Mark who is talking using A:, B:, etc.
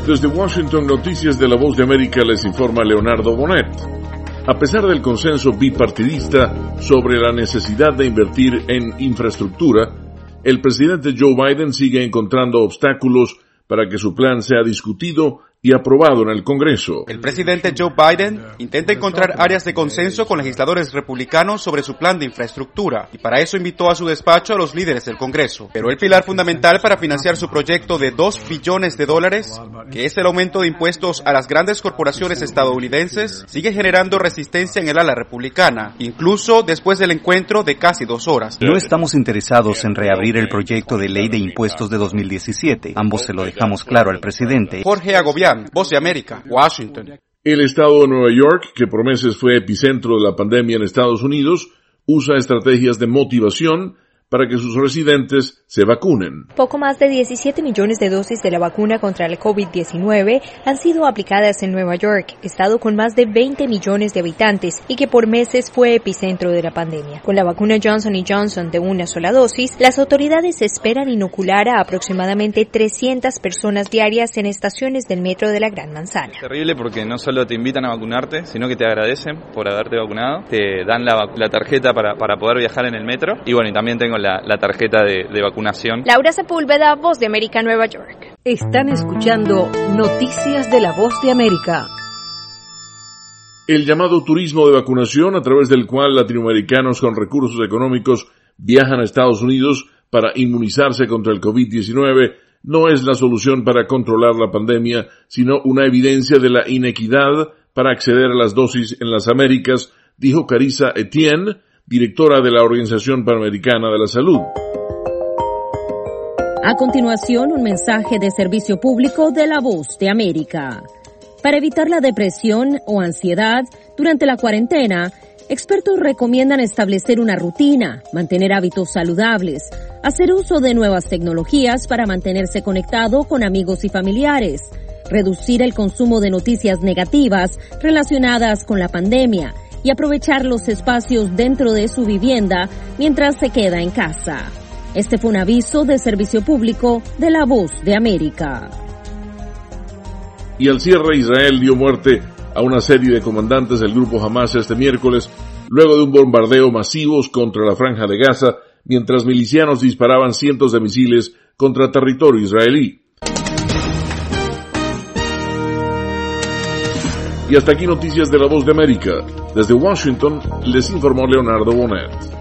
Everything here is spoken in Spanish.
A: Desde Washington, Noticias de la Voz de América, les informa Leonardo Bonet. A pesar del consenso bipartidista sobre la necesidad de invertir en infraestructura, el presidente Joe Biden sigue encontrando obstáculos para que su plan sea discutido y aprobado en el Congreso.
B: El presidente Joe Biden intenta encontrar áreas de consenso con legisladores republicanos sobre su plan de infraestructura, y para eso invitó a su despacho a los líderes del Congreso. Pero el pilar fundamental para financiar su proyecto de $2 billones, que es el aumento de impuestos a las grandes corporaciones estadounidenses, sigue generando resistencia en el ala republicana, incluso después del encuentro de casi 2 horas.
C: No estamos interesados en reabrir el proyecto de ley de impuestos de 2017. Ambos se lo dejamos claro al presidente.
B: Jorge Agobián, Voz de América, Washington.
A: El estado de Nueva York, que por meses fue epicentro de la pandemia en Estados Unidos, usa estrategias de motivación para que sus residentes se vacunen.
D: Poco más de 17 millones de dosis de la vacuna contra el COVID-19 han sido aplicadas en Nueva York, estado con más de 20 millones de habitantes y que por meses fue epicentro de la pandemia. Con la vacuna Johnson & Johnson de una sola dosis, las autoridades esperan inocular a aproximadamente 300 personas diarias en estaciones del metro de la Gran Manzana.
E: Es terrible porque no solo te invitan a vacunarte, sino que te agradecen por haberte vacunado, te dan la tarjeta para poder viajar en el metro, y bueno, y también tengo la tarjeta de vacunación.
D: Laura Sepúlveda, Voz de América, Nueva York.
F: Están escuchando Noticias de la Voz de América.
A: El llamado turismo de vacunación, a través del cual latinoamericanos con recursos económicos viajan a Estados Unidos para inmunizarse contra el COVID-19, no es la solución para controlar la pandemia, sino una evidencia de la inequidad para acceder a las dosis en las Américas, dijo Carissa Etienne, directora de la Organización Panamericana de la Salud.
G: A continuación, un mensaje de servicio público de La Voz de América. Para evitar la depresión o ansiedad durante la cuarentena, expertos recomiendan establecer una rutina, mantener hábitos saludables, hacer uso de nuevas tecnologías para mantenerse conectado con amigos y familiares, reducir el consumo de noticias negativas relacionadas con la pandemia y aprovechar los espacios dentro de su vivienda mientras se queda en casa. Este fue un aviso de servicio público de La Voz de América.
A: Y al cierre, Israel dio muerte a una serie de comandantes del grupo Hamas este miércoles, luego de un bombardeo masivo contra la Franja de Gaza, mientras milicianos disparaban cientos de misiles contra territorio israelí. Y hasta aquí Noticias de la Voz de América. Desde Washington les informó Leonardo Bonet.